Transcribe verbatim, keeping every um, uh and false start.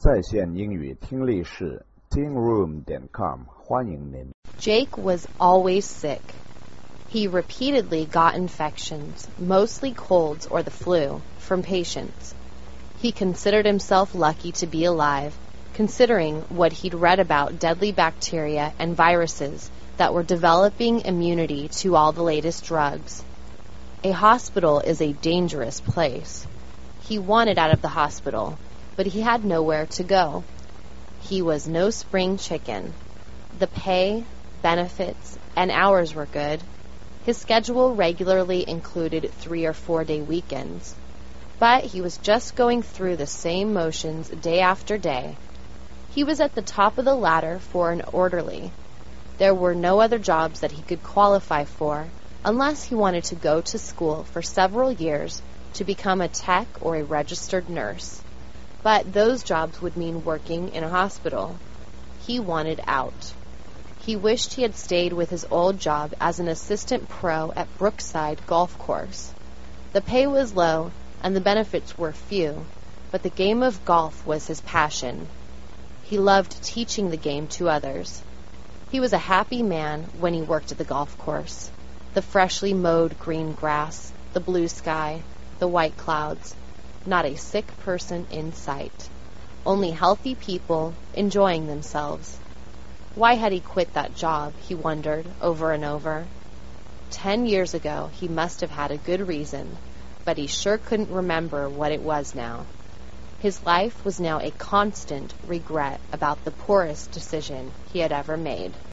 在线英语听力室 teen room 点 com 欢迎您。 Jake was always sick. He repeatedly got infections, mostly colds or the flu, from patients. He considered himself lucky to be alive, considering what he'd read about deadly bacteria and viruses that were developing immunity to all the latest drugs. A hospital is a dangerous place. He wanted out of the hospital, but he had nowhere to go. He was no spring chicken. The pay, benefits, and hours were good. His schedule regularly included three or four day weekends. But he was just going through the same motions day after day. He was at the top of the ladder for an orderly. There were no other jobs that he could qualify for unless he wanted to go to school for several years to become a tech or a registered nurse. But those jobs would mean working in a hospital. He wanted out. He wished he had stayed with his old job as an assistant pro at Brookside Golf Course. The pay was low and the benefits were few, but the game of golf was his passion. He loved teaching the game to others. He was a happy man when he worked at the golf course. The freshly mowed green grass, the blue sky, the white clouds. Not a sick person in sight. Only healthy people enjoying themselves. Why had he quit that job, he wondered over and over. Ten years ago, he must have had a good reason, but he sure couldn't remember what it was now. His life was now a constant regret about the poorest decision he had ever made.